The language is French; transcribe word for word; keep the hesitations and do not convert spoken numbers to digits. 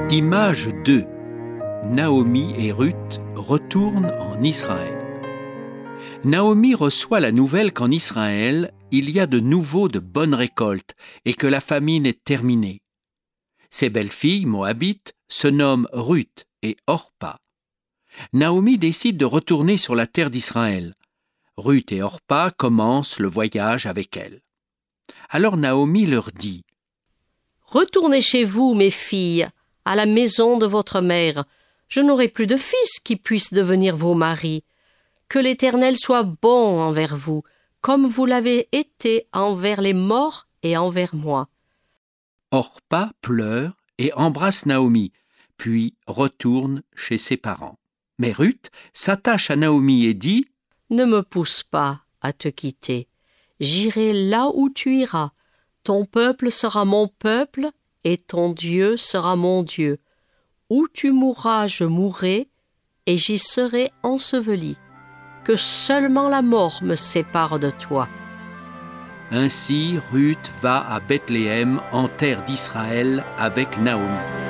Image deux. Naomi et Ruth retournent en Israël. Naomi reçoit la nouvelle qu'en Israël, il y a de nouveau de bonnes récoltes et que la famine est terminée. Ses belles-filles, moabites, se nomment Ruth et Orpa. Naomi décide de retourner sur la terre d'Israël. Ruth et Orpa commencent le voyage avec elle. Alors Naomi leur dit : « Retournez chez vous, mes filles, à la maison de votre mère. Je n'aurai plus de fils qui puissent devenir vos maris. Que l'Éternel soit bon envers vous, comme vous l'avez été envers les morts et envers moi. » Orpa pleure et embrasse Naomi, puis retourne chez ses parents. Mais Ruth s'attache à Naomi et dit : « Ne me pousse pas à te quitter. J'irai là où tu iras. Ton peuple sera mon peuple et ton Dieu sera mon Dieu. Où tu mourras, je mourrai et j'y serai enseveli. Que seulement la mort me sépare de toi. » Ainsi, Ruth va à Bethléem en terre d'Israël avec Naomi.